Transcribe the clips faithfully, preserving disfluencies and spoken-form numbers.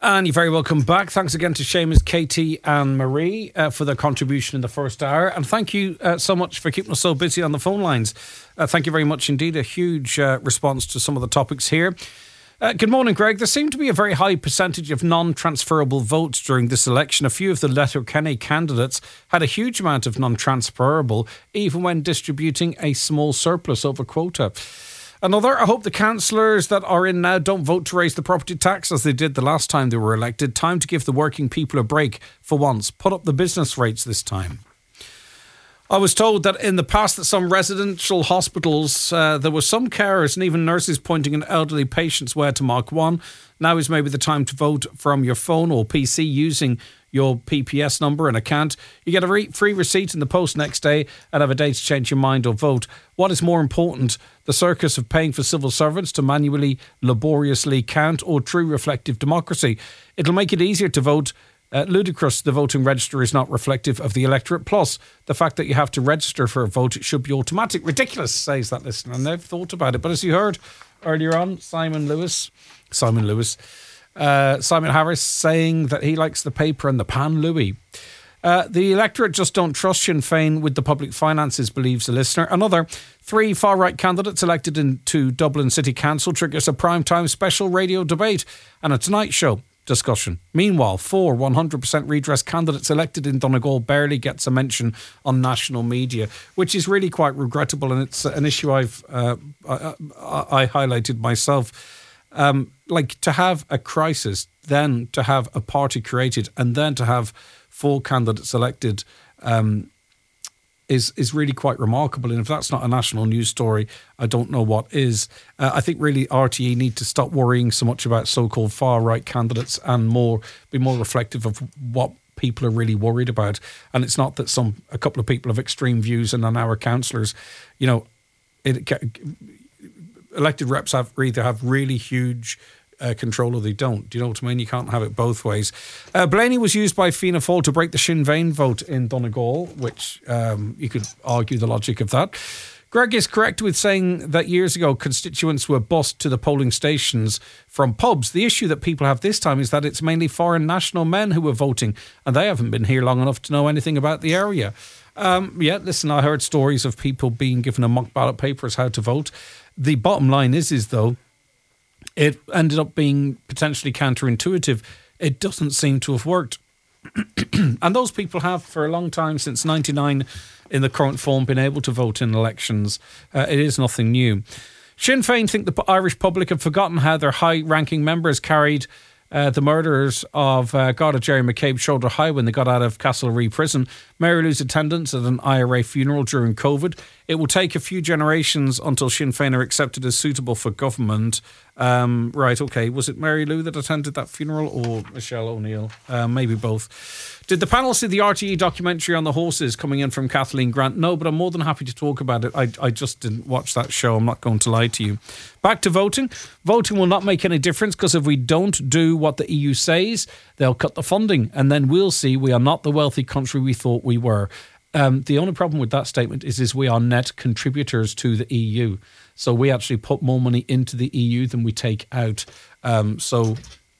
And you're very welcome back. Thanks again to Seamus, Katie and Marie uh, for their contribution in the first hour. And thank you uh, so much for keeping us so busy on the phone lines. Uh, thank you very much indeed. A huge uh, response to some of the topics here. Uh, good morning, Greg. There seemed to be a very high percentage of non-transferable votes during this election. A few of the Letterkenny candidates had a huge amount of non-transferable, even when distributing a small surplus over quota. Another, I hope the councillors that are in now don't vote to raise the property tax as they did the last time they were elected. Time to give the working people a break for once. Put up the business rates this time. I was told that in the past that some residential hospitals, uh, there were some carers and even nurses pointing at elderly patients where to mark one. Now is maybe the time to vote from your phone or P C using your P P S number and account. You get a re- free receipt in the post next day and have a day to change your mind or vote. What is more important, the circus of paying for civil servants to manually, laboriously count, or true reflective democracy? It'll make it easier to vote. Uh, ludicrous, the voting register is not reflective of the electorate. Plus, the fact that you have to register for a vote, it should be automatic. Ridiculous, says that listener. And they've thought about it. But as you heard earlier on, Simon Lewis, Simon Lewis, uh, Simon Harris saying that he likes the paper and the pan Louis. Uh, the electorate just don't trust Sinn Féin with the public finances, believes the listener. Another, three far-right candidates elected into Dublin City Council triggers a prime-time special radio debate and a Tonight Show discussion. Meanwhile, four one hundred percent redress candidates elected in Donegal barely gets a mention on national media, which is really quite regrettable, and it's an issue I've uh, I, I, I highlighted myself. Um, like, to have a crisis, then to have a party created, and then to have four candidates elected um, is is really quite remarkable. And if that's not a national news story, I don't know what is. Uh, I think really R T E need to stop worrying so much about so-called far-right candidates and more be more reflective of what people are really worried about. And it's not that some a couple of people have extreme views and are now our councillors. You know, it, elected reps have either have really huge Uh, control or they don't. Do you know what I mean? You can't have it both ways. Uh, Blaney was used by Fianna Fáil to break the Sinn Féin vote in Donegal, which um, you could argue the logic of that. Greg is correct with saying that years ago constituents were bussed to the polling stations from pubs. The issue that people have this time is that it's mainly foreign national men who are voting, and they haven't been here long enough to know anything about the area. Um, yeah, listen, I heard stories of people being given a mock ballot paper as how to vote. The bottom line is, is though, it ended up being potentially counterintuitive. It doesn't seem to have worked. And those people have, for a long time, since ninety-nine, in the current form, been able to vote in elections. Uh, it is nothing new. Sinn Féin think the Irish public have forgotten how their high-ranking members carried uh, the murderers of uh, Garda Jerry McCabe shoulder high when they got out of Castlereagh prison. Mary Lou's attendance at an I R A funeral during COVID. It will take a few generations until Sinn Féin are accepted as suitable for government. Um, right, okay. Was it Mary Lou that attended that funeral or Michelle O'Neill? Uh, maybe both. Did the panel see the R T E documentary on the horses coming in from Kathleen Grant? No, but I'm more than happy to talk about it. I, I just didn't watch that show. I'm not going to lie to you. Back to voting. Voting will not make any difference because if we don't do what the E U says, they'll cut the funding and then we'll see we are not the wealthy country we thought we were. Um, the only problem with that statement is, is we are net contributors to the E U. So we actually put more money into the E U than we take out. Um, so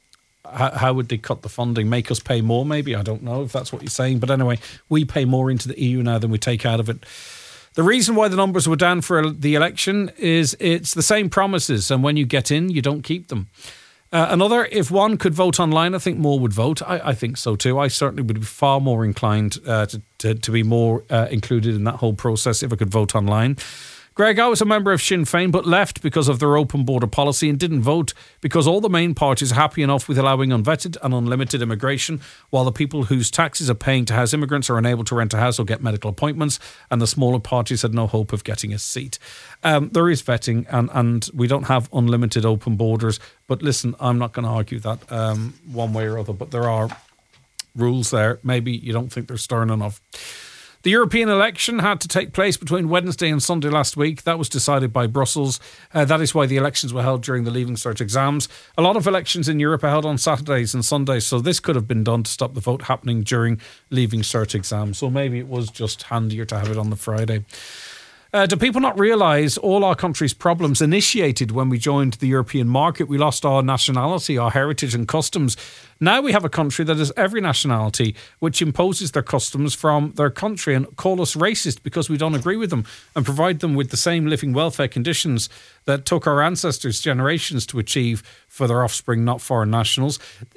how, how would they cut the funding? Make us pay more, maybe? I don't know if that's what you're saying. But anyway, we pay more into the E U now than we take out of it. The reason why the numbers were down for the election is it's the same promises. And when you get in, you don't keep them. Uh, another, if one could vote online, I think more would vote. I, I think so too. I certainly would be far more inclined uh, to, to, to be more uh, included in that whole process if I could vote online. Greg, I was a member of Sinn Féin but left because of their open border policy and didn't vote because all the main parties are happy enough with allowing unvetted and unlimited immigration, while the people whose taxes are paying to house immigrants are unable to rent a house or get medical appointments, and the smaller parties had no hope of getting a seat. Um, there is vetting and, and we don't have unlimited open borders, but listen, I'm not going to argue that um, one way or other, but there are rules there. Maybe you don't think they're stern enough. The European election had to take place between Wednesday and Sunday last week. That was decided by Brussels. Uh, that is why the elections were held during the Leaving Cert exams. A lot of elections in Europe are held on Saturdays and Sundays, so this could have been done to stop the vote happening during Leaving Cert exams. So maybe it was just handier to have it on the Friday. Uh, do people not realise all our country's problems initiated when we joined the European market? We lost our nationality, our heritage and customs. Now we have a country that has every nationality which imposes their customs from their country and call us racist because we don't agree with them and provide them with the same living welfare conditions that took our ancestors generations to achieve for their offspring, not foreign nationals.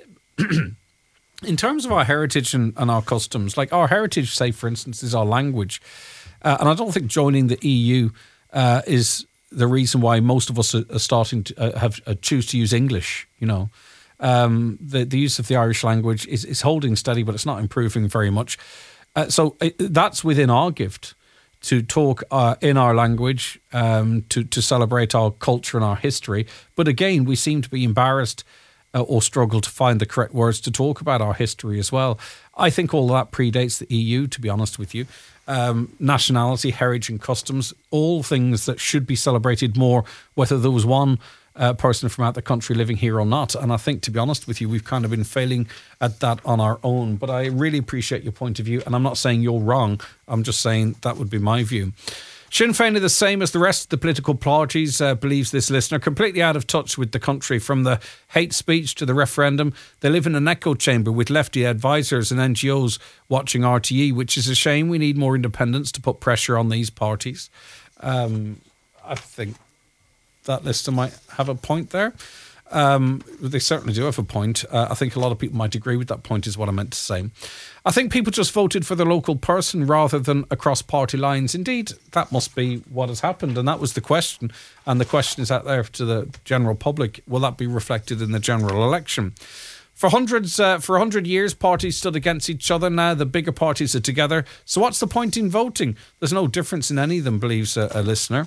In terms of our heritage and, and our customs, like our heritage, say, for instance, is our language. Uh, and I don't think joining the E U uh, is the reason why most of us are, are starting to uh, have uh, choose to use English. You know, um, the the use of the Irish language is, is holding steady, but it's not improving very much. Uh, so it, that's within our gift to talk uh, in our language, um, to to celebrate our culture and our history. But again, we seem to be embarrassed uh, or struggle to find the correct words to talk about our history as well. I think all that predates the E U, to be honest with you. Um, nationality, heritage and customs, all things that should be celebrated more, whether there was one uh, person from out the country living here or not. And I think, to be honest with you, we've kind of been failing at that on our own. But I really appreciate your point of view. And I'm not saying you're wrong. I'm just saying that would be my view. Sinn Féin are the same as the rest of the political parties, uh, believes this listener, completely out of touch with the country. From the hate speech to the referendum, they live in an echo chamber with lefty advisors and N G Os watching R T E, which is a shame. We need more independence to put pressure on these parties. Um, I think that listener might have a point there. Um, they certainly do have a point. Uh, I think a lot of people might agree with that point, is what I meant to say. I think people just voted for the local person rather than across party lines. Indeed, that must be what has happened. And that was the question. And the question is out there to the general public. Will that be reflected in the general election? For hundreds, uh, for a hundred years, parties stood against each other. Now the bigger parties are together. So what's the point in voting? There's no difference in any of them, believes a, a listener.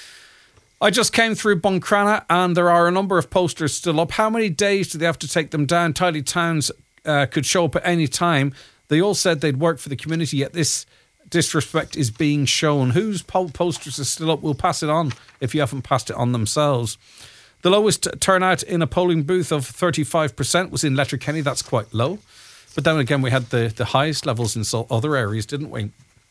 I just came through Buncrana and there are a number of posters still up. How many days do they have to take them down? Tidy Towns uh, could show up at any time. They all said they'd work for the community, yet this disrespect is being shown. Whose po- posters are still up? We'll pass it on if you haven't passed it on themselves. The lowest turnout in a polling booth of thirty-five percent was in Letterkenny. That's quite low. But then again, we had the, the highest levels in other areas, didn't we?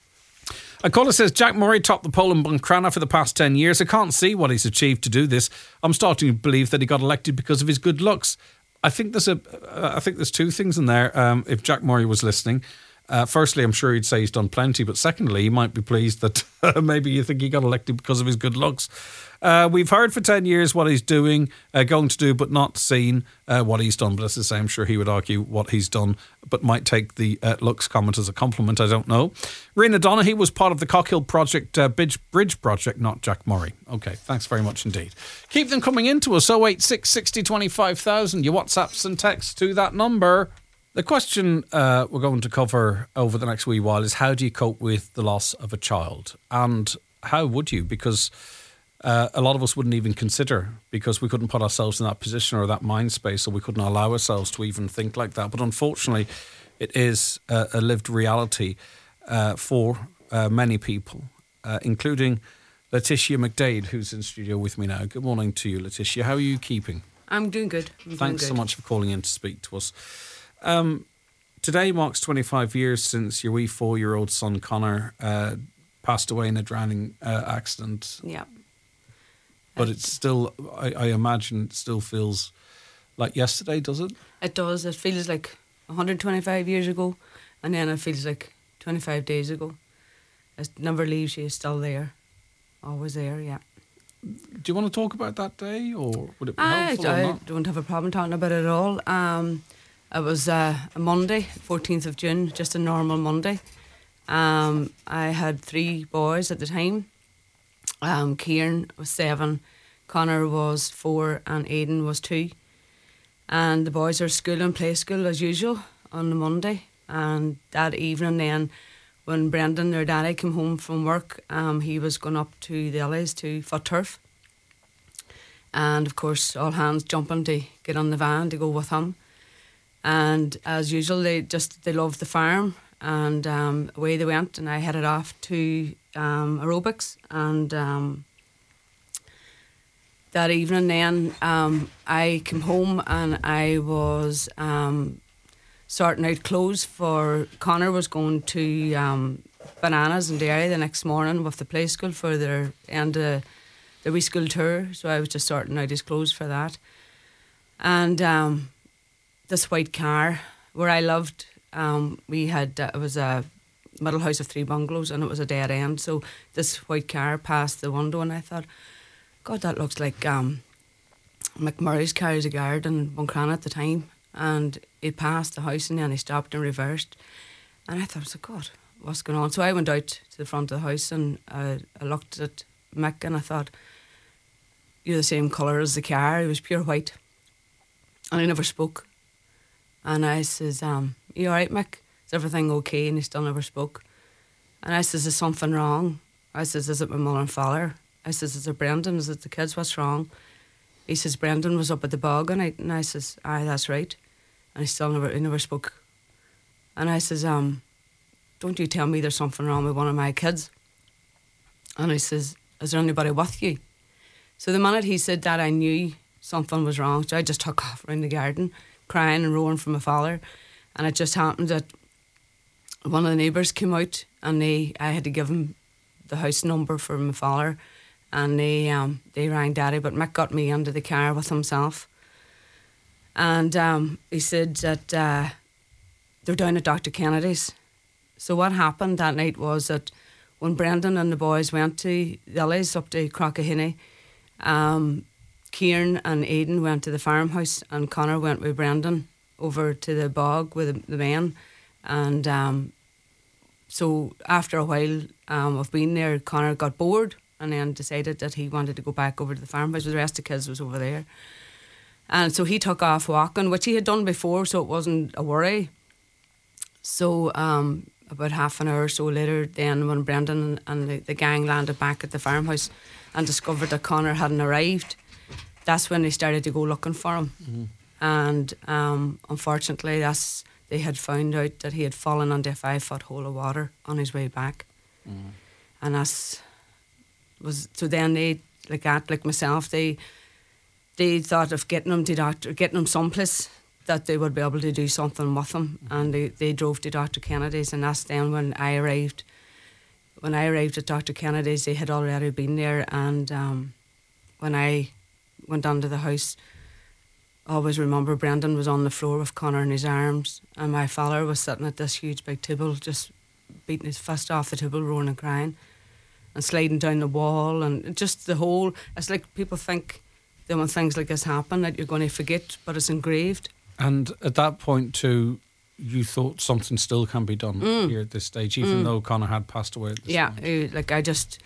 A caller says, Jack Murray topped the poll in Buncrana for the past ten years. I can't see what he's achieved to do this. I'm starting to believe that he got elected because of his good looks. I think there's a, uh, I think there's two things in there. Um, if Jack Murray was listening, uh, firstly, I'm sure he'd say he's done plenty. But secondly, he might be pleased that uh, maybe you think he got elected because of his good looks. Uh, we've heard for ten years what he's doing, uh, going to do, but not seen uh, what he's done. But as I say, I'm sure he would argue what he's done, but might take the uh, looks comment as a compliment. I don't know. Rena Donaghy was part of the Cockhill Project, uh, Bridge, Bridge Project, not Jack Murray. Okay, thanks very much indeed. Keep them coming into us, oh eight six, sixty, twenty-five thousand. Your WhatsApps and texts to that number. The question uh, we're going to cover over the next wee while is, how do you cope with the loss of a child? And how would you? Because Uh, a lot of us wouldn't even consider, because we couldn't put ourselves in that position or that mind space, or we couldn't allow ourselves to even think like that. But unfortunately, it is a, a lived reality uh, for uh, many people, uh, including Letitia McDade, who's in studio with me now. Good morning to you, Letitia. How are you keeping? I'm doing good. I'm Thanks doing good. so much for calling in to speak to us. Um, today marks twenty-five years since your wee four-year-old son, Connor, uh, passed away in a drowning uh, accident. Yeah. But it's still, I, I imagine it still feels like yesterday, does it? It does. It feels like one hundred twenty-five years ago, and then it feels like twenty-five days ago. It never leaves you. It's still there. Always there, yeah. Do you want to talk about that day, or would it be I, helpful or I not? don't have a problem talking about it at all. Um, it was uh, a Monday, fourteenth of June, just a normal Monday. Um, I had three boys at the time. Um, Kieran was seven, Connor was four, and Aidan was two. And the boys are at school and play school as usual on the Monday. And that evening then, when Brendan, their daddy, came home from work, um, he was going up to the Illies to foot turf. And of course, all hands jumping to get on the van to go with him. And as usual, they just they loved the farm, and um, away they went. And I headed off to um, aerobics, and um, that evening then um, I came home and I was um, sorting out clothes for Connor. Was going to um, Bananas and Dairy the next morning with the play school for their end of the wee school tour. So I was just sorting out his clothes for that. And um, this white car where I lived, um, we had, uh, it was a middle house of three bungalows and it was a dead end. So this white car passed the window and I thought, God, that looks like um, McMurray's car as a guard in Buncrana at the time. And he passed the house and then he stopped and reversed. And I thought, I said, God, what's going on? So I went out to the front of the house and I, I looked at Mick and I thought, you're the same colour as the car. He was pure white. And he never spoke. And I says, um, you all right, Mick? Is everything okay? And he still never spoke. And I says, is something wrong? I says, is it my mother and father? I says, is it Brendan? Is it the kids? What's wrong? He says, Brendan was up at the bog and I, and I says, aye, that's right. And he still never, he never spoke. And I says, um, don't you tell me there's something wrong with one of my kids? And he says, is there anybody with you? So the minute he said that, I knew something was wrong. So I just took off around the garden, crying and roaring for my father. And it just happened that one of the neighbours came out and they, I had to give him the house number for my father. And they um, they rang Daddy, but Mick got me into the car with himself. And um, he said that uh, they're down at Doctor Kennedy's. So what happened that night was that when Brendan and the boys went to Lily's up to Crockahiny, um, Kieran and Aidan went to the farmhouse and Connor went with Brendan over to the bog with the, the men. And um, so after a while um, of being there, Connor got bored and then decided that he wanted to go back over to the farmhouse. The rest of the kids was over there. And so he took off walking, which he had done before, so it wasn't a worry. So um, about half an hour or so later, then when Brendan and the, the gang landed back at the farmhouse and discovered that Connor hadn't arrived, that's when they started to go looking for him. Mm-hmm. And um, unfortunately, that's they had found out that he had fallen into a five-foot hole of water on his way back. Mm-hmm. And that's... was so then they like that like myself they they thought of getting him to doctor getting him someplace that they would be able to do something with him. Mm-hmm. And they, they drove to Doctor Kennedy's, and that's then when I arrived when I arrived at Doctor Kennedy's they had already been there. And um, when I went under the house, I always remember Brendan was on the floor with Connor in his arms and my father was sitting at this huge big table just beating his fist off the table, roaring and crying and sliding down the wall. And just the whole, it's like people think that when things like this happen that you're going to forget, but it's engraved. And at that point too, you thought something still can be done mm. here at this stage, even mm. though Connor had passed away at this yeah point. like I just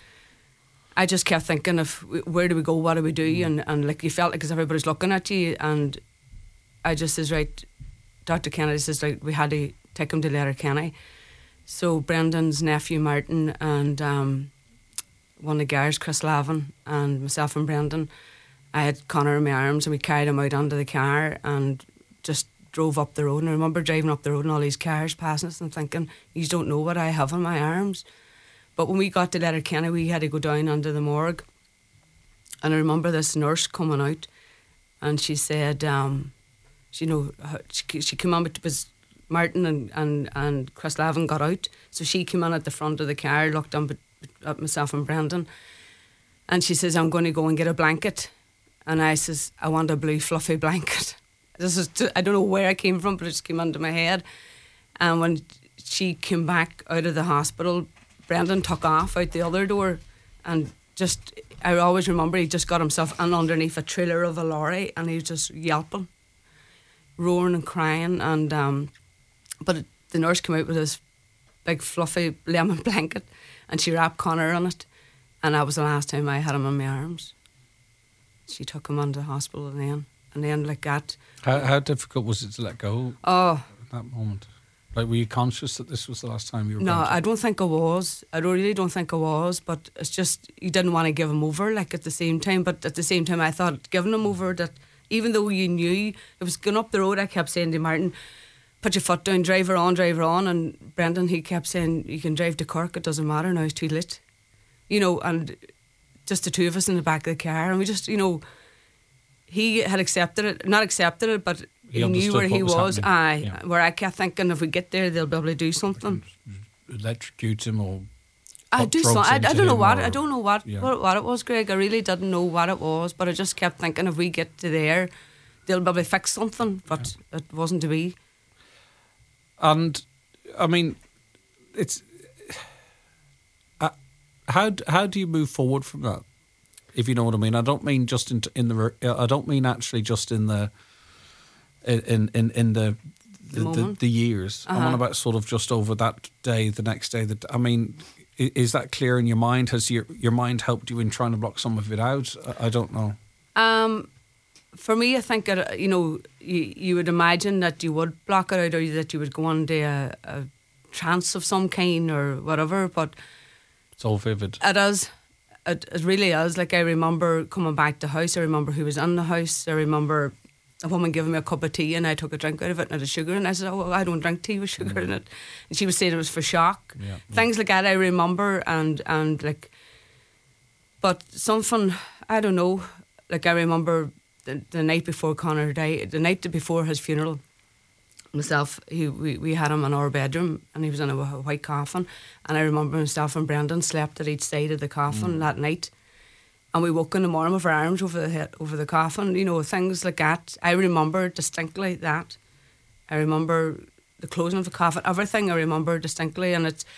I just kept thinking of where do we go, what do we do, mm. and, and like you felt like as everybody's looking at you. And I just says, right, Doctor Kennedy says, like, we had to take him to Letterkenny. So Brendan's nephew Martin and um one of the guys, Chris Lavin, and myself and Brendan, I had Connor in my arms and we carried him out onto the car and just drove up the road. And I remember driving up the road and all these cars passing us and thinking, you don't know what I have in my arms. But when we got to Letterkenny, we had to go down under the morgue. And I remember this nurse coming out and she said, um, she, you know, she, she came on, it was Martin and, and, and Chris Lavin got out. So she came in at the front of the car, looked up at myself and Brendan, and she says, I'm going to go and get a blanket. And I says, I want a blue fluffy blanket. This is t- I don't know where it came from, but it just came into my head. And when she came back out of the hospital, Brendan took off out the other door, and just, I always remember he just got himself in underneath a trailer of a lorry and he was just yelping, roaring and crying. And um, but it, the nurse came out with this big fluffy lemon blanket and she wrapped Connor in it, and that was the last time I had him in my arms. She took him into the hospital and then, and then like that. How, how difficult was it to let go oh, at that moment? Like, were you conscious that this was the last time you were No, going to... I don't think I was. I really don't think I was, but it's just, you didn't want to give him over, like, at the same time. But at the same time, I thought giving him over, that even though you knew it was going up the road, I kept saying to Martin, put your foot down, drive her on, drive her on. And Brendan, he kept saying, you can drive to Cork, it doesn't matter now, it's too late. You know, and just the two of us in the back of the car, and we just, you know, he had accepted it, not accepted it, but he, he knew where he was. was. Aye, yeah. Where I kept thinking, if we get there, they'll be able to do something. electrocute him or I put do so. drugs I, I into don't know him what or- I don't know what, yeah. what what it was, Greg. I really didn't know what it was, but I just kept thinking if we get to there, they'll probably fix something. But it wasn't to be. And I mean, it's uh, how d- how do you move forward from that? If you know what I mean, I don't mean just in in the re- I don't mean actually just in the in in in the The the, the, moment? the years. I'm on Uh-huh. about sort of just over that day, the next day. That I mean, i- is that clear in your mind? Has your your mind helped you in trying to block some of it out? I, I don't know. Um, for me, I think it, you know you you would imagine that you would block it out, or that you would go into a, a trance of some kind or whatever. But It's all vivid. it is. It, it really is. Like, I remember coming back to the house. I remember who was in the house. I remember a woman giving me a cup of tea and I took a drink out of it and it had sugar in it. I said, oh, well, I don't drink tea with sugar in it. And she was saying it was for shock. Yeah, Things like that I remember, and, and like, but something, I don't know, like I remember the, the night before Connor died, the night before his funeral, myself, he, we, we had him in our bedroom and he was in a wh- white coffin, and I remember myself and Brendan slept at each side of the coffin that night, and we woke in the morning with our arms over the head, over the coffin, you know, things like that. I remember distinctly that. I remember the closing of the coffin, everything I remember distinctly, and it's,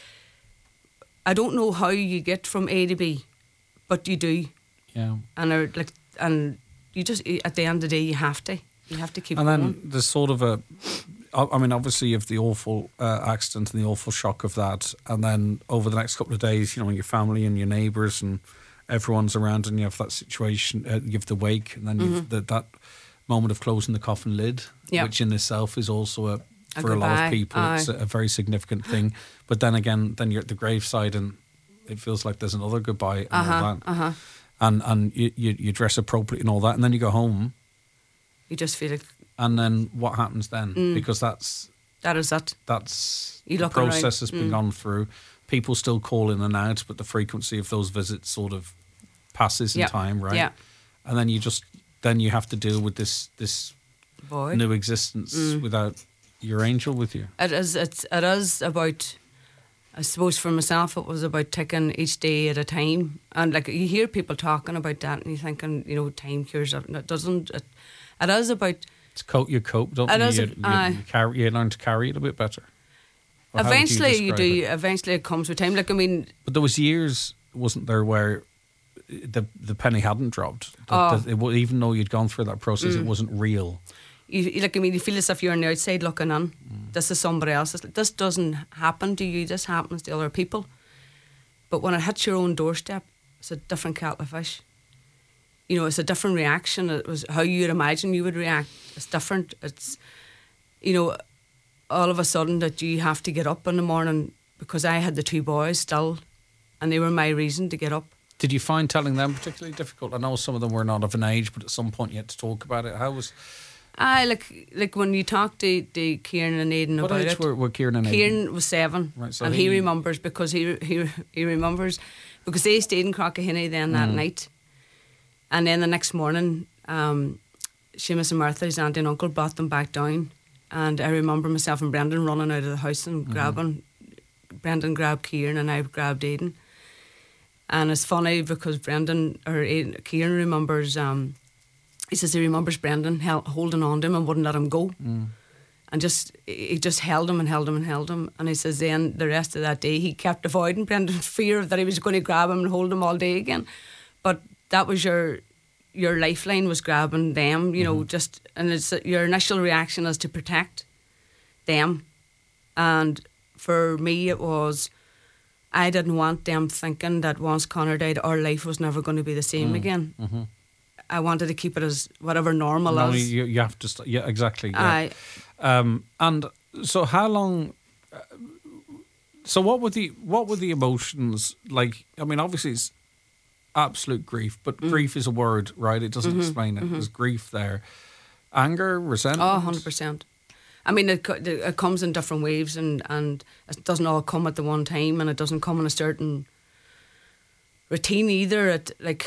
I don't know how you get from A to B, but you do, Yeah. and are like, and you just, at the end of the day, you have to, you have to keep And going. then there's sort of a, I I mean, obviously you have the awful uh, accident and the awful shock of that, and then over the next couple of days, you know, your family and your neighbours and everyone's around, and you have that situation, uh, you have the wake, and then you've the, that moment of closing the coffin lid, Yep. which in itself is also a, A for a lot goodbye, of people, it's a, aye. a very significant thing. But then again, then you're at the graveside and it feels like there's another goodbye and all Uh-huh, that. uh-huh. And, and you, you, you dress appropriately and all that, and then you go home. You just feel like And then what happens then? Because that's that is it. that's You the look around, process has been mm. gone through. People still call in and out, but the frequency of those visits sort of passes in Yep, time, right? yeah. And then you just then you have to deal with this this Boy. new existence Mm. without your angel with you. It is. It's. It is about. I suppose for myself, it was about taking each day at a time, and like you hear people talking about that, and you're thinking, you know, time cures it, and it doesn't. It, it is about. It's cope you cope, don't It you? is a- you, you, aye. you carry you learn to carry it a bit better. Or how would Eventually, you, describe do. it? Eventually, it comes with time. Like I mean, But there was years, wasn't there, where the the penny hadn't dropped. That, Oh. that it, wa- even though you'd gone through that process, it wasn't real. you you- like I mean, you feel as if you're on the outside looking in. This is somebody else's. This doesn't happen to you. This happens to other people. But when it hits your own doorstep, it's a different kettle of fish. You know, it's a different reaction. It was how you'd imagine you would react. It's different. It's, you know, all of a sudden that you have to get up in the morning, because I had the two boys still, and they were my reason to get up. Did you find telling them particularly difficult? I know some of them were not of an age, but at some point you had to talk about it. How was I like like when you talk to, to Kieran and Aidan what about age it. were, were Kieran and Aidan? Kieran was seven, Right, so and he, he- remembers because he he he remembers because they stayed in Crockahenney then that night, and then the next morning, um, Seamus and Martha, his auntie and uncle, brought them back down, and I remember myself and Brendan running out of the house and grabbing. Brendan grabbed Kieran and I grabbed Aidan, and it's funny because Brendan or Aidan, Kieran remembers. Um, he says he remembers Brendan held, holding on to him and wouldn't let him go. And just he just held him and held him and held him. And he says then the rest of that day he kept avoiding Brendan's fear that he was going to grab him and hold him all day again. But that was your your lifeline, was grabbing them, you know, just, and it's your initial reaction is to protect them. And for me it was, I didn't want them thinking that once Connor died our life was never going to be the same again. I wanted to keep it as whatever normal No, is. you, you have to. St- yeah, exactly. Yeah. Aye. Um, and so, how long? Uh, so, what were the what were the emotions like? I mean, obviously, it's absolute grief, but Mm. grief is a word, right? It doesn't Mm-hmm, explain it. There's grief there, anger, resentment. Oh, one hundred percent. I mean, it, co- it comes in different waves, and, and it doesn't all come at the one time, and it doesn't come in a certain routine either. It, like,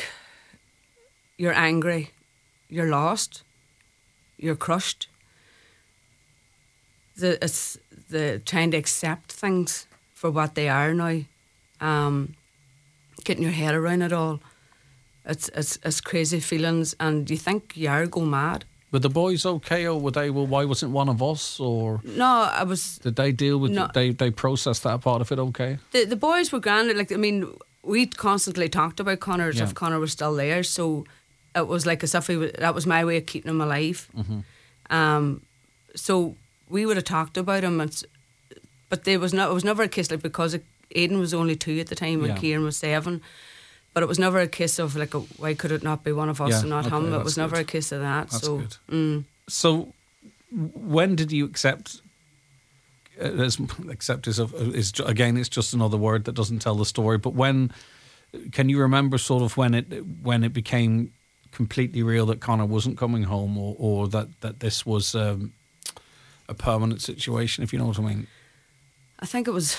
you're angry, you're lost, you're crushed. The, it's the trying to accept things for what they are now. Um, getting your head around it all, it's it's it's crazy feelings, and you think you are go mad. Were the boys okay, or were they? Well, why wasn't one of us? Or no, I was. Did they deal with? No, it? They they processed that part of it okay? The the boys were grand. Like I mean, we constantly talked about Conor as yeah. if Conor was still there. So it was like as if he was, that was my way of keeping him alive. Mm-hmm. Um, so we would have talked about him, and, but there was no. It was never a case like because Aidan was only two at the time and yeah. Kieran was seven. But it was never a case of like, a, why could it not be one of us yeah, and not okay, him? It was good. never a case of that. That's so, good. Mm. So, when did you accept? Uh, as, accept is, a, is again, it's just another word that doesn't tell the story. But when can you remember sort of when it when it became completely real that Conor wasn't coming home, or, or that that this was um, a permanent situation? If you know what I mean. I think it was.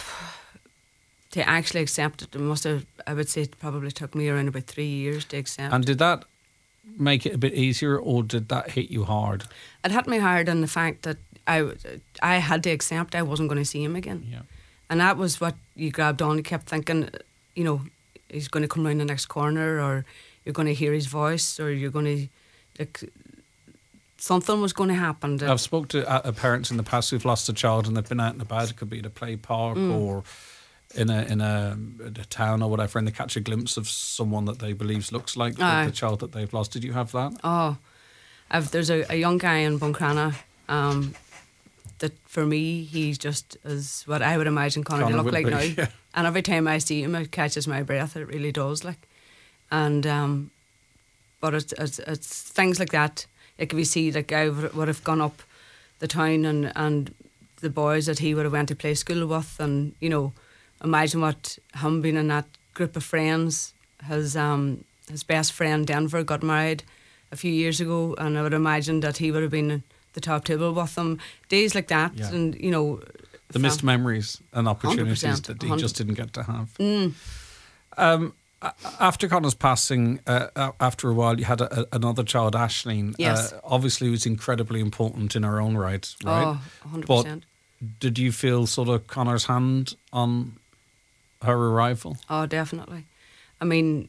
To actually accept it, it must have, I would say it probably took me around about three years to accept. And did that make it a bit easier, or did that hit you hard? It hit me hard in the fact that I, I had to accept I wasn't going to see him again. Yeah. And that was what you grabbed on. You kept thinking, you know, he's going to come round the next corner, or you're going to hear his voice, or you're going to, like, something was going to happen. I've spoke to uh, parents in the past who've lost a child and they've been out and about. It could be at a play park mm. or in a in a, a town or whatever, and they catch a glimpse of someone that they believe looks like the, the child that they've lost. Did you have that? Oh, I've, there's a, a young guy in Buncrana um, that for me, he's just as what I would imagine Conor, Conor to look like be, now. Yeah. And every time I see him, it catches my breath. It really does, like. And um, but it's, it's it's things like that. Like if you see, like I would have gone up the town and and the boys that he would have went to play school with, and you know. Imagine what him being in that group of friends. His um his best friend Denver got married a few years ago, and I would imagine that he would have been at the top table with them. Days like that, yeah. and you know, the missed memories and opportunities one hundred percent, that he one hundred just didn't get to have. Mm. Um, after Conor's passing, uh, after a while, you had a, a, another child, Aisling. Yes, uh, obviously, was incredibly important in her own right, right? Oh, one hundred percent. But did you feel sort of Conor's hand on her arrival? Oh, definitely. I mean,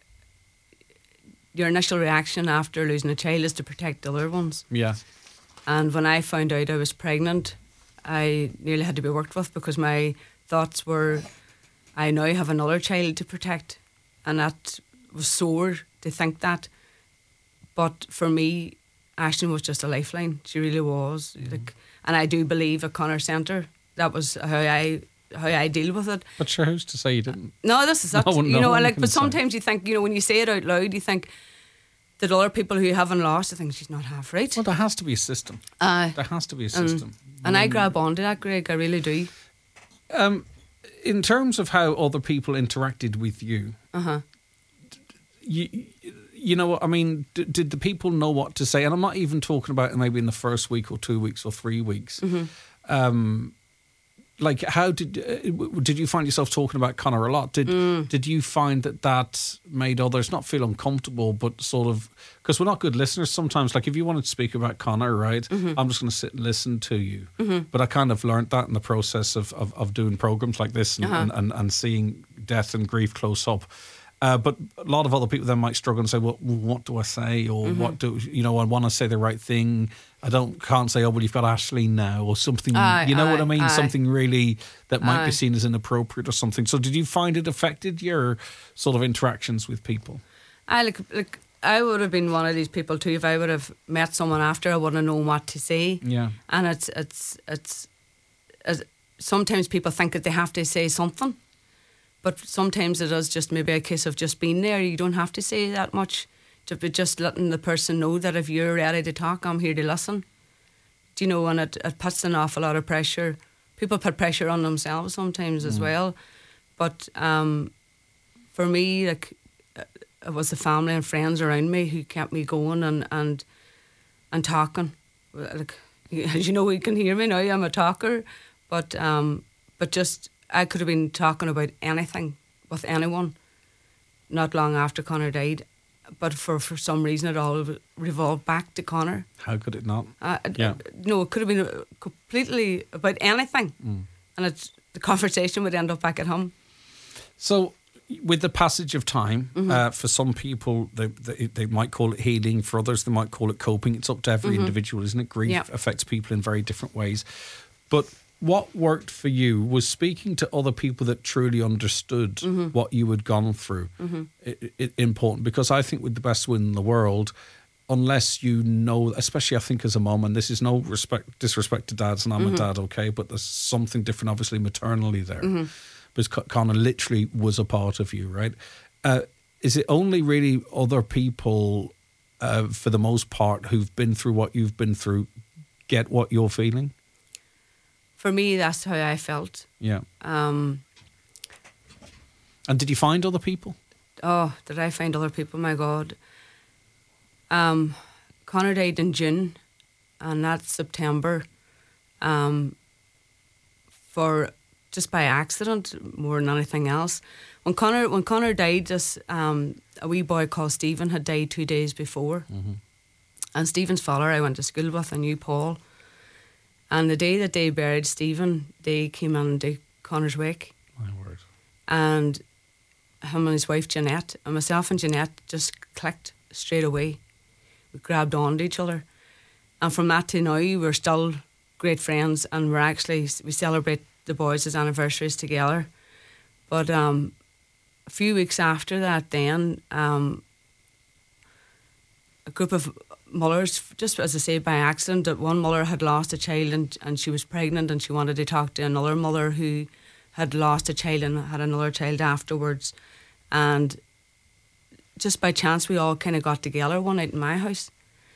your initial reaction after losing a child is to protect the other ones. Yeah. And when I found out I was pregnant, I nearly had to be worked with because my thoughts were, I now have another child to protect. And that was sore to think that. But for me, Aisling was just a lifeline. She really was. Mm. Like, and I do believe at Conor Centre, that was how I how I deal with it. But sure, who's to say you didn't? No, this is it. No, you no know, like, but say. sometimes you think, you know, when you say it out loud, you think that other people who haven't lost, I think she's not half right. Well, there has to be a system. Uh, there has to be a system. Um, and um, I grab onto that, Greg. I really do. Um, in terms of how other people interacted with you, uh-huh. you, you know, I mean, d- did the people know what to say? And I'm not even talking about maybe in the first week or two weeks or three weeks. Mm-hmm. Um, like, how did uh, did you find yourself talking about Conor a lot? Did mm. did you find that that made others not feel uncomfortable, but sort of, because we're not good listeners sometimes. Like, if you wanted to speak about Conor, right, mm-hmm. I'm just going to sit and listen to you. Mm-hmm. But I kind of learned that in the process of of, of doing programs like this and, uh-huh. and, and, and seeing death and grief close up. Uh, but a lot of other people then might struggle and say, well, what do I say? Or mm-hmm. what do, you know, I want to say the right thing. I don't can't say, oh, well, you've got Aisling now, or something, aye, you know aye, what I mean? Aye. Something really that might aye. be seen as inappropriate or something. So did you find it affected your sort of interactions with people? I like, like I would have been one of these people too. If I would have met someone after, I wouldn't have known what to say. Yeah. And it's, it's, it's, it's sometimes people think that they have to say something. But sometimes it is just maybe a case of just being there. You don't have to say that much. But just letting the person know that if you're ready to talk, I'm here to listen. Do you know, and it, it puts an awful lot of pressure. People put pressure on themselves sometimes mm. as well. But um, for me, like, it was the family and friends around me who kept me going and and, and talking. Like, as you know, you can hear me now, I'm a talker. But um, but just... I could have been talking about anything with anyone not long after Conor died, but for, for some reason it all revolved back to Conor. How could it not? Uh, yeah. No, it could have been completely about anything. Mm. and it's, the conversation would end up back at home. So, with the passage of time, Mm-hmm. uh, for some people, they, they they might call it healing. For others, they might call it coping. It's up to every Mm-hmm. individual, isn't it? Grief Yep. affects people in very different ways. But what worked for you was speaking to other people that truly understood Mm-hmm. what you had gone through. Mm-hmm. It, it, important, because I think with the best will in the world, unless you know, especially I think as a mom, and this is no respect disrespect to dads, and I'm Mm-hmm. a dad, okay, but there's something different, obviously, maternally there. Mm-hmm. Because Connor literally was a part of you, right? Uh, is it only really other people, uh, for the most part, who've been through what you've been through, get what you're feeling? For me, that's how I felt. Yeah. Um, And did you find other people? oh, did I find other people? My God. Um, Connor died in June, and that's September. Um, for just by accident, more than anything else. When Connor when Connor died, just um, a wee boy called Stephen had died two days before, Mm-hmm. and Stephen's father I went to school with, I knew Paul. And the day that they buried Stephen, they came in to Connor's wake, My word. and him and his wife Jeanette, and myself and Jeanette just clicked straight away. We grabbed on to each other, and from that to now, we're still great friends, and we're actually we celebrate the boys' anniversaries together. But um, a few weeks after that, then um, a group of mothers, just as I say by accident, that one mother had lost a child and and she was pregnant, and she wanted to talk to another mother who had lost a child and had another child afterwards, and just by chance we all kind of got together one night in my house,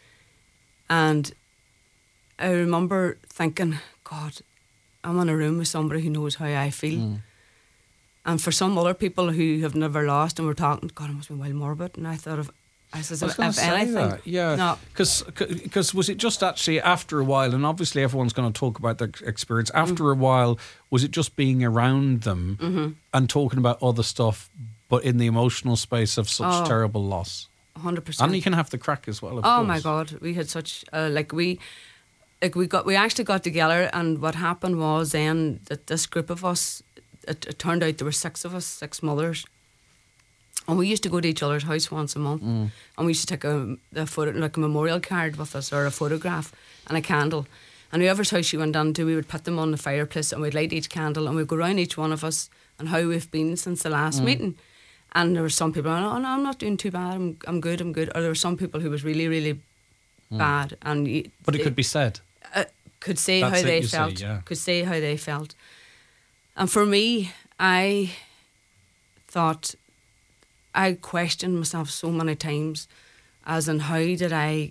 and I remember thinking, God, I'm in a room with somebody who knows how I feel. Mm. And for some other people who have never lost and were talking, God, it must be wild morbid. And I thought of, I said, I was going if to say anything, that, yeah. no. Because was it just actually after a while, and obviously everyone's going to talk about their experience, after a while, was it just being around them Mm-hmm. and talking about other stuff, but in the emotional space of such Oh. terrible loss? one hundred percent. And you can have the crack as well, of Oh course. my God, we had such uh, like we, like we got we actually got together, and what happened was then that this group of us, it, it turned out there were six of us, six mothers, and we used to go to each other's house once a month, Mm. and we used to take a, a photo, like a memorial card with us, or a photograph and a candle, and whoever's house you went into, we would put them on the fireplace, and we'd light each candle, and we'd go round each one of us and how we've been since the last Mm. meeting. And there were some people, oh no, I'm not doing too bad, I'm I'm good, I'm good. Or there were some people who was really, really bad, and you, But it they could be said. uh, could say That's how it, they you say, felt, yeah. could say how they felt. And for me, I thought, I questioned myself so many times, as in how did I,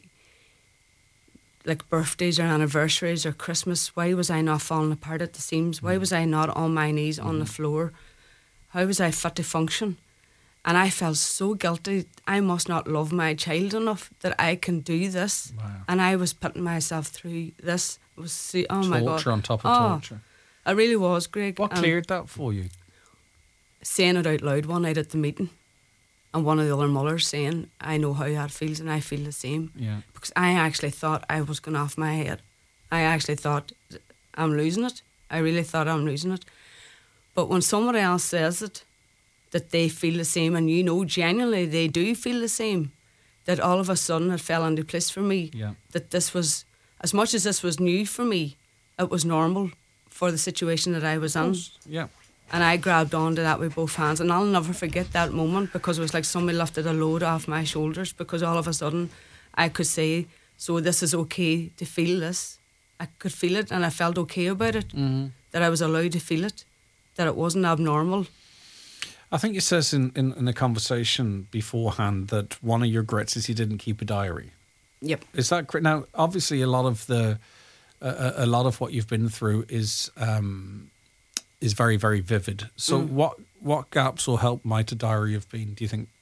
like birthdays or anniversaries or Christmas, why was I not falling apart at the seams? Why was I not on my knees on the floor? How was I fit to function? And I felt so guilty. I must not love my child enough that I can do this. Wow. And I was putting myself through this. It was so, oh my God. Torture on top of Oh, torture. it really was, Greg. What And cleared that for you? saying it out loud one night at the meeting, and one of the other mothers saying, I know how that feels and I feel the same. Yeah. Because I actually thought I was going off my head. I actually thought, I'm losing it. I really thought I'm losing it. But when somebody else says it, that they feel the same, and you know genuinely they do feel the same, that all of a sudden it fell into place for me. Yeah. That this was, as much as this was new for me, it was normal for the situation that I was in. Yeah. And I grabbed onto that with both hands, and I'll never forget that moment, because it was like somebody lifted a load off my shoulders, because all of a sudden I could say, so this is okay to feel this. I could feel it, and I felt okay about it, Mm-hmm. that I was allowed to feel it, that it wasn't abnormal. I think it says in, in, in a conversation beforehand that one of your regrets is you didn't keep a diary. Yep. Is that correct? Now, obviously, a lot of the uh, a lot of what you've been through is um, is very, very vivid. So, Mm. what what gaps or help might a diary have been? Do you think?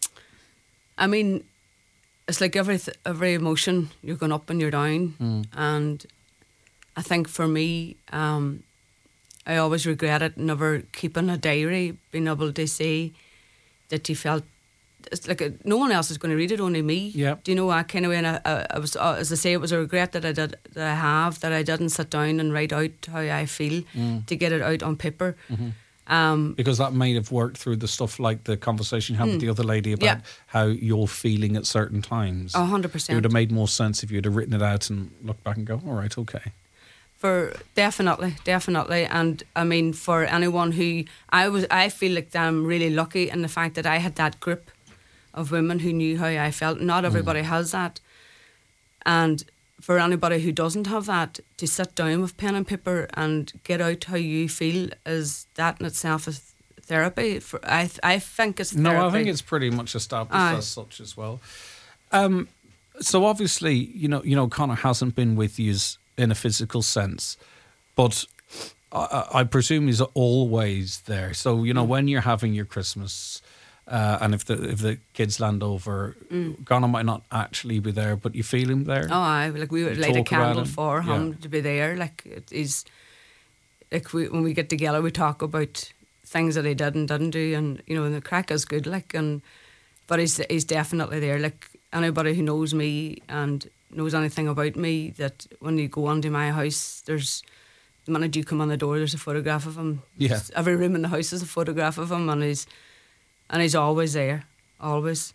I mean, it's like every th- every emotion, you're going up and you're down. Mm. And I think for me, um, I always regretted never keeping a diary, being able to say that you felt it's like a, no one else is going to read it, only me. Yeah. Do you know, I kind of, when I, I, I was, uh, as I say, it was a regret that I did, that I have, that I didn't sit down and write out how I feel Mm. to get it out on paper. Mm-hmm. Um, Because that may have worked through the stuff like the conversation you had with the other lady about Yeah. how you're feeling at certain times. A hundred It percent. would have made more sense if you'd have written it out and looked back and go, all right, okay. For definitely, definitely, and I mean for anyone who I was, I feel like I'm really lucky in the fact that I had that group of women who knew how I felt. Not everybody has that, and for anybody who doesn't have that, to sit down with pen and paper and get out how you feel, is that in itself is therapy. For I, th- I think it's therapy. No, I think it's pretty much established Aye. as such as well. Um, so obviously, you know, you know, Conor hasn't been with you in a physical sense, but I, I presume he's always there. So you know, when you're having your Christmas, uh, and if the if the kids land over, Mm. Conor might not actually be there, but you feel him there. Oh, I like we would You light a talk about candle him? for him Yeah. to be there. Like it is, like we, when we get together, we talk about things that he did and didn't do, and you know, and the crack is good. Like, and but he's he's definitely there. Like anybody who knows me and knows anything about me, that when you go onto my house, there's the minute you come on the door, there's a photograph of him. Yeah. Every room in the house is a photograph of him, and he's and he's always there, always.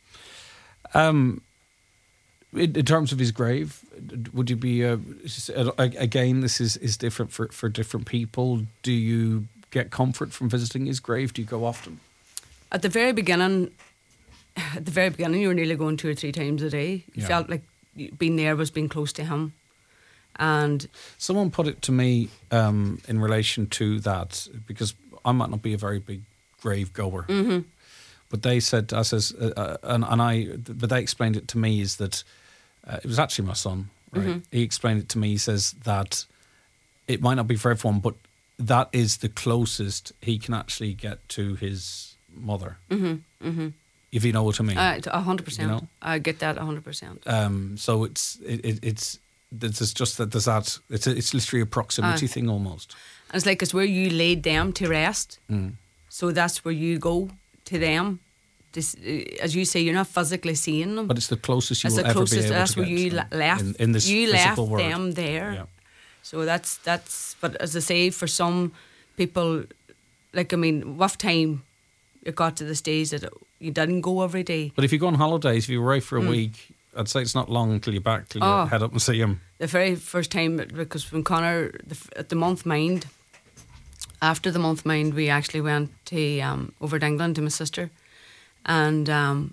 Um, in, in terms of his grave, would you be uh, again? This is, is different for, for different people. Do you get comfort from visiting his grave? Do you go often? At the very beginning, at the very beginning, you were nearly going two or three times a day. You Yeah. felt like being there was being close to him, and Someone put it to me um, in relation to that, because I might not be a very big grave goer, mm-hmm, but they said, I says, uh, uh, and, and I, but they explained it to me is that uh, it was actually my son, right? Mm-hmm. He explained it to me. He says that it might not be for everyone, but that is the closest he can actually get to his mother, mm-hmm, mm-hmm. if you know what I mean. Uh, a hundred percent. You know? I get that a hundred percent. Um, so it's it, it, it's there's just that there's that it's a, it's literally a proximity Aye. thing almost. And it's like it's where you laid them to rest. Mm. So that's where you go to them. This, uh, as you say, you're not physically seeing them. But it's the closest you It's will the ever closest. be able That's to where get you to la- them left. in, in this you left physical world. them there. Yeah. So that's that's. But as I say, for some people, like I mean, with time, it got to the stage that you didn't go every day. But if you go on holidays, if you were away for a week, I'd say it's not long until you're back, till you Oh. head up and see him. The very first time, because when Connor the, f- at the month mind, after the month mind, we actually went to um, over to England to my sister, and um,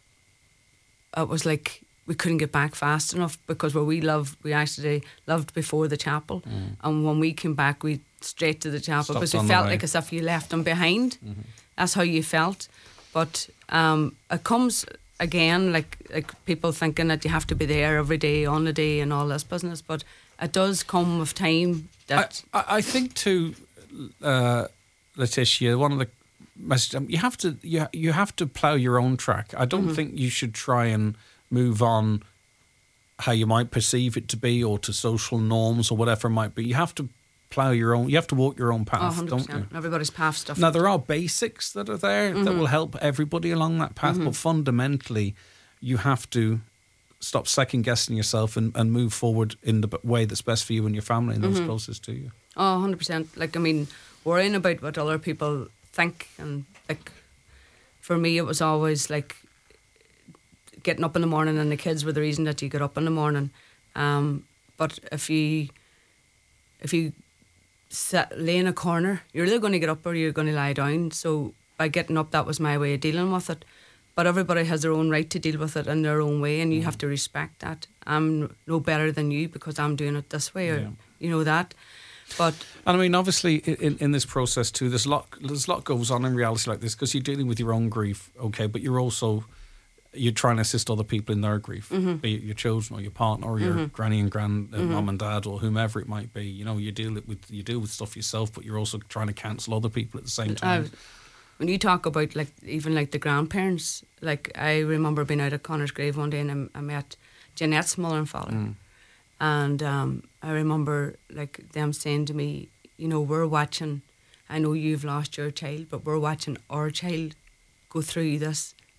it was like we couldn't get back fast enough, because where we lived, we actually lived before the chapel, and when we came back, we straight to the chapel, Stopped because we on the felt way. like as if you left them behind. That's how you felt, but um, it comes again like like people thinking that you have to be there every day on the day and all this business, but it does come with time. I, That I, I think too, uh, Letitia, one of the messages, um, you have to you, you have to plough your own track. I don't think you should try and move on how you might perceive it to be, or to social norms or whatever it might be. You have to plough your own. You have to walk your own oh, path, one hundred don't you? percent. Everybody's path stuff. Now, there are basics that are there that will help everybody along that path, but fundamentally, you have to stop second guessing yourself and, and move forward in the b- way that's best for you and your family and those closest to you. Oh, one hundred percent. Like, I mean, worrying about what other people think, and like, for me, it was always like getting up in the morning, and the kids were the reason that you get up in the morning. Um, but if you, if you sit, lay in a corner, you're either going to get up or you're going to lie down. So by getting up, that was my way of dealing with it. But everybody has their own right to deal with it in their own way, and you have to respect that. I'm no better than you because I'm doing it this way, or Yeah. you know that. But And I mean, obviously, in, in this process too, there's a lot, there's a lot goes on in reality like this, because you're dealing with your own grief, okay, but you're also, you're trying to assist other people in their grief, be it your children or your partner or your granny and grand, uh, mum and dad, or whomever it might be. You know, you deal it with you deal with stuff yourself, but you're also trying to counsel other people at the same time. uh, when you talk about like even like the grandparents, like I remember being out at Connor's grave one day, and I, I met Jeanette's mother and father, Mm. and um, I remember like them saying to me, you know, we're watching. I know you've lost your child, but we're watching our child go through this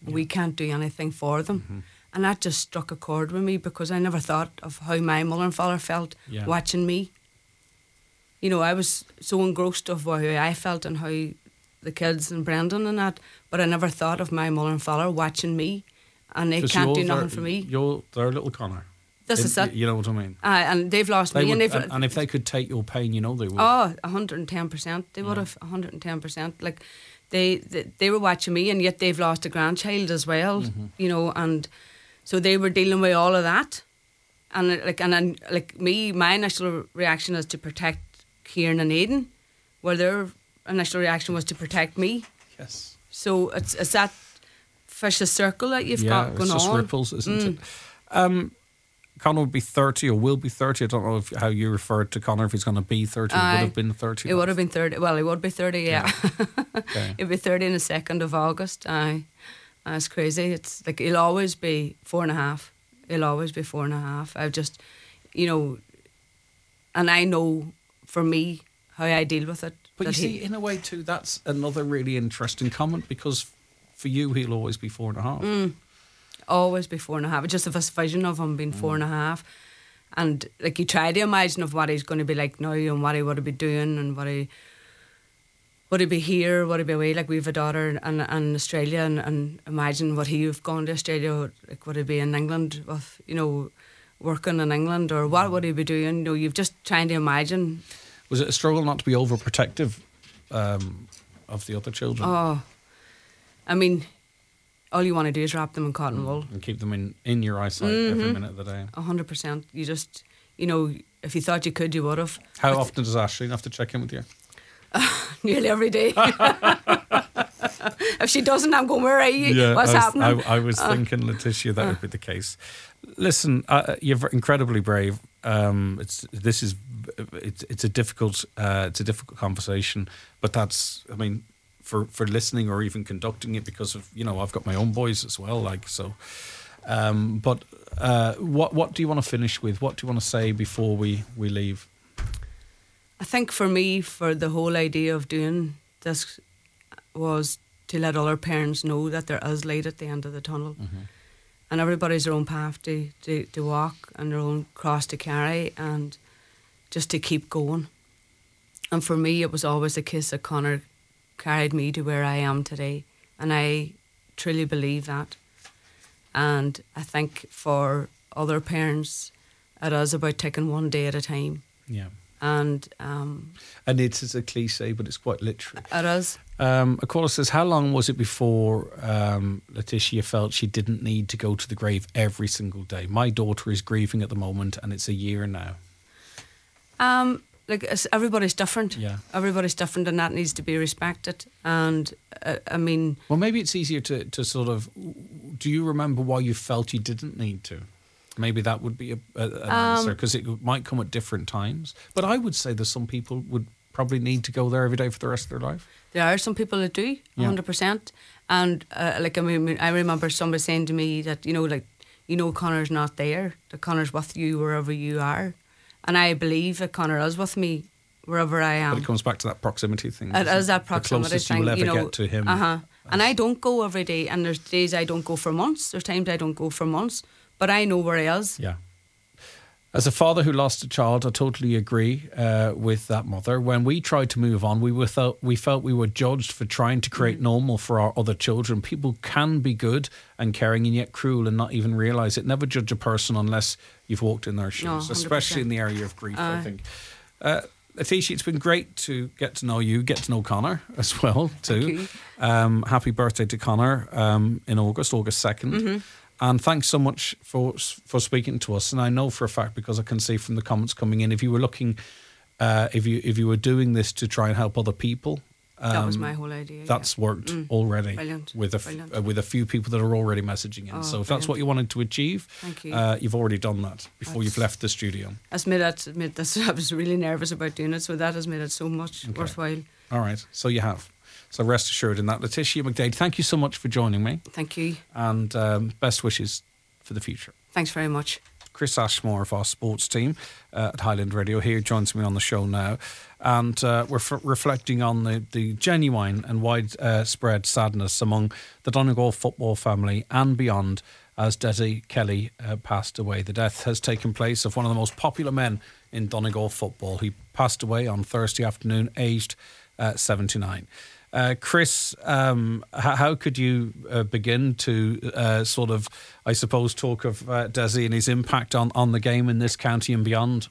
Yeah. We can't do anything for them. Mm-hmm. And that just struck a chord with me because I never thought of how my mother and father felt yeah. watching me. You know, I was so engrossed of how I felt and how the kids and Brendan and that, but I never thought of my mother and father watching me, and they can't do nothing for me. You're their little Connor. This is it. You know what I mean? Uh, and they've lost they me. Would, and, they've, and, and if they could take your pain, you know they would. Oh, one hundred ten percent. They would yeah. have one hundred ten percent. Like, they, they they were watching me, and yet they've lost a grandchild as well, mm-hmm. you know, and so they were dealing with all of that. And like, and then, like me, my initial reaction is to protect Kieran and Aidan, where their initial reaction was to protect me. Yes. So it's it's that vicious circle that you've yeah, got going it's just on. ripples, isn't mm. it? Um, Connor will be thirty or will be thirty. I don't know if, how you referred to Connor, if he's going to be thirty. It would have been thirty. It would have been thirty. Well, he would be thirty, yeah. yeah. Okay. He'll be thirty on the second of August. Aye. That's crazy. It's like he'll always be four and a half. He'll always be four and a half. I've just, you know, and I know for me how I deal with it. But you see, in a way too, that's another really interesting comment because for you, he'll always be four and a half. Mm. Always be four and a half. It's just this vision of him being mm. four and a half. And like you try to imagine of what he's going to be like now and what he would be doing and what he would he be here, would he be away. Like we have a daughter in, in Australia and, and imagine what he have gone to Australia, like would he be in England with, you know, working in England or what would he be doing? You know, you've just trying to imagine. Was it a struggle not to be overprotective um, of the other children? Oh, I mean, all you want to do is wrap them in cotton wool. And keep them in, in your eyesight mm-hmm. every minute of the day. A hundred percent. You just, you know, if you thought you could, you would have. How but often does Aisling have to check in with you? Uh, nearly every day. If she doesn't, I'm going, where are you? Yeah, What's I was, happening? I, I was uh, thinking, Letitia, that uh, would be the case. Listen, uh, you're incredibly brave. Um, it's this is it's it's a difficult uh, it's a difficult conversation, but that's I mean for, for listening or even conducting it because of you know I've got my own boys as well, like so. Um, but uh, what what do you want to finish with? What do you want to say before we, we leave? I think for me, for the whole idea of doing this was to let other parents know that there is light at the end of the tunnel. Mm-hmm. And everybody's their own path to, to, to walk and their own cross to carry and just to keep going. And for me, it was always a case that Connor carried me to where I am today. And I truly believe that. And I think for other parents, it is about taking one day at a time. Yeah. And um, and it is a cliche, but it's quite literal. It is. Um, a caller says, how long was it before um, Letitia felt she didn't need to go to the grave every single day? My daughter is grieving at the moment, and it's a year now. Um, like it's, everybody's different. Yeah, everybody's different, and that needs to be respected. And uh, I mean, well, maybe it's easier to to sort of. Do you remember why you felt you didn't need to? Maybe that would be a, a, an um, answer because it might come at different times. But I would say that some people would probably need to go there every day for the rest of their life. There are some people that do, one hundred percent. And uh, like I mean, I remember somebody saying to me that, you know, like, you know, Connor's not there, that Connor's with you wherever you are. And I believe that Connor is with me wherever I am. But it comes back to that proximity thing. It is that proximity the closest thing. you will ever you know, get to him. Uh-huh. And I don't go every day. And there's days I don't go for months. There's times I don't go for months. But I know where he is. Yeah. As a father who lost a child, I totally agree uh, with that mother. When we tried to move on, we were felt, we felt we were judged for trying to create mm. normal for our other children. People can be good and caring and yet cruel and not even realise it. Never judge a person unless you've walked in their shoes, no, especially in the area of grief, uh, I think. Uh, Letitia, it's been great to get to know you, get to know Connor as well, too. Um, happy birthday to Connor um, in August, August second. Mm-hmm. And thanks so much for for speaking to us. And I know for a fact, because I can see from the comments coming in, if you were looking, uh, if you if you were doing this to try and help other people, um, that was my whole idea. That's yeah. worked mm. already. Brilliant. With a Brilliant. Uh, with a few people that are already messaging in. Oh, so if brilliant. that's what you wanted to achieve, Thank you. Uh, you've already done that before that's, you've left the studio. That's made it. Made this, I was really nervous about doing it, so that has made it so much okay. worthwhile. All right. So you have. So rest assured in that. Letitia McDade, thank you so much for joining me. Thank you. And um, best wishes for the future. Thanks very much. Chris Ashmore of our sports team uh, at Highland Radio here joins me on the show now. And uh, we're f- reflecting on the, the genuine and widespread uh, sadness among the Donegal football family and beyond as Dessie Kelly uh, passed away. The death has taken place of one of the most popular men in Donegal football. He passed away on Thursday afternoon, aged uh, seventy-nine. Uh, Chris, um, h- how could you uh, begin to uh, sort of, I suppose, talk of uh, Dessie and his impact on, on the game in this county and beyond?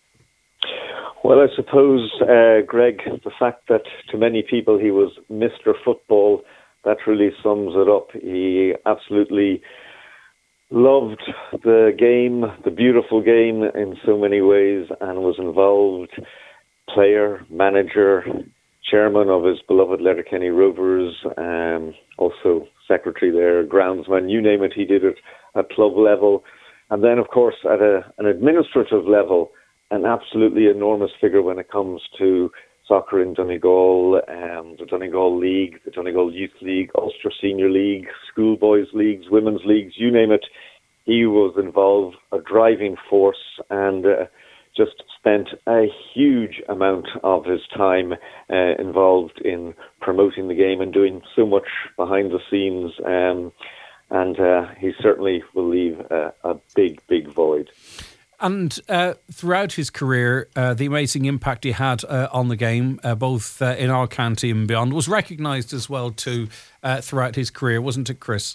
Well, I suppose, uh, Greg, the fact that to many people he was Mister Football, that really sums it up. He absolutely loved the game, the beautiful game in so many ways, and was involved, player, manager, chairman of his beloved Letterkenny Rovers, um, also secretary there, groundsman, you name it, he did it at club level. And then, of course, at a, an administrative level, an absolutely enormous figure when it comes to soccer in Donegal, um, the Donegal League, the Donegal Youth League, Ulster Senior League, schoolboys leagues, women's leagues, you name it. He was involved, a driving force, and uh, just spent a huge amount of his time uh, involved in promoting the game and doing so much behind the scenes. Um, and uh, he certainly will leave a, a big, big void. And uh, throughout his career, uh, the amazing impact he had uh, on the game, uh, both uh, in our county and beyond, was recognised as well too uh, throughout his career, wasn't it, Chris?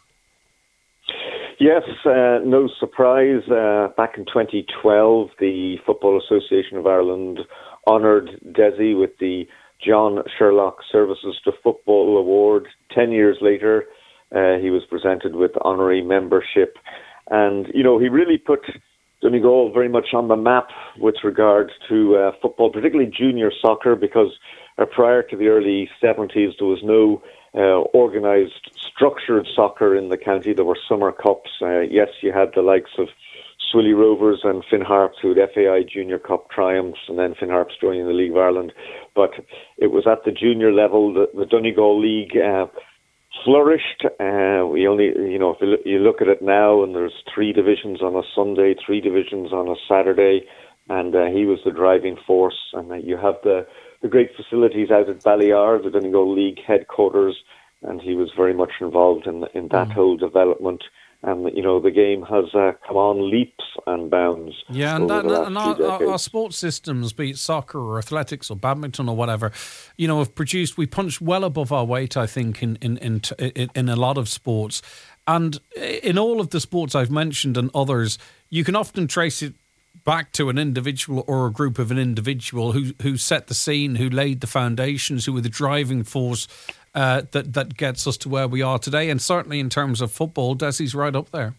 Yes, uh, no surprise. Uh, back in twenty twelve, the Football Association of Ireland honoured Dessie with the John Sherlock Services to Football Award. Ten years later, uh, he was presented with honorary membership. And, you know, he really put Donegal very much on the map with regard to uh, football, particularly junior soccer, because uh, prior to the early seventies, there was no uh, organised, structured soccer in the county. There were summer cups. Uh, yes, you had the likes of Swilly Rovers and Finn Harps, who had F A I Junior Cup triumphs, and then Finn Harps joining the League of Ireland. But it was at the junior level that the Donegal League uh, flourished. Uh, we only, you know, if you look, you look at it now, and there's three divisions on a Sunday, three divisions on a Saturday, and uh, he was the driving force. And uh, you have the, the great facilities out at Balliar, the Donegal League headquarters, and he was very much involved in in that mm. whole development. And, you know, the game has uh, come on leaps and bounds. Yeah, and, that, and our, our, our sports systems, be it soccer or athletics or badminton or whatever, you know, have produced, we punch well above our weight, I think, in, in, in, in, in a lot of sports. And in all of the sports I've mentioned and others, you can often trace it back to an individual or a group of an individual who, who set the scene, who laid the foundations, who were the driving force Uh, that that gets us to where we are today. And certainly in terms of football, Dessie's right up there.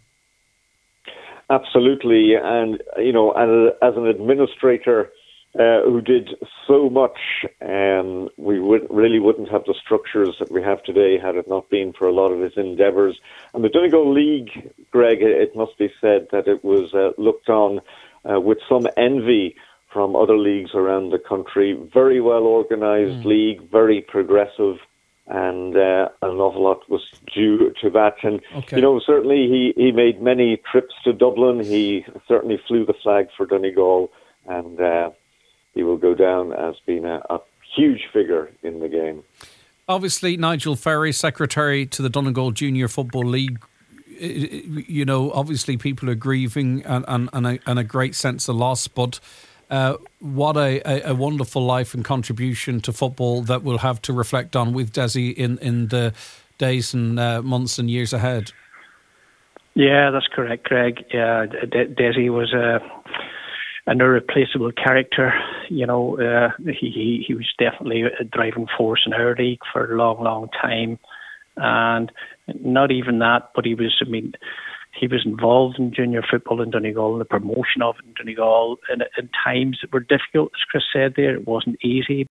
Absolutely. And, you know, as, a, as an administrator uh, who did so much, um, we would, really wouldn't have the structures that we have today had it not been for a lot of his endeavours. And the Donegal League, Greg, it must be said that it was uh, looked on uh, with some envy from other leagues around the country. Very well organised mm. league, very progressive. And uh, an awful lot was due to that. And, okay. you know, certainly he, he made many trips to Dublin. He certainly flew the flag for Donegal, and uh, he will go down as being a, a huge figure in the game. Obviously, Nigel Ferry, secretary to the Donegal Junior Football League, you know, obviously people are grieving and, and, and, a, and a great sense of loss, but Uh, what a, a, a wonderful life and contribution to football that we'll have to reflect on with Dessie in, in the days and uh, months and years ahead. Yeah, that's correct, Craig. Yeah, De- Dessie was a, an irreplaceable character. You know, uh, he, he he was definitely a driving force in our league for a long, long time. And not even that, but he was, I mean, he was involved in junior football in Donegal and the promotion of it in Donegal in, in times that were difficult, as Chris said there. It wasn't easy,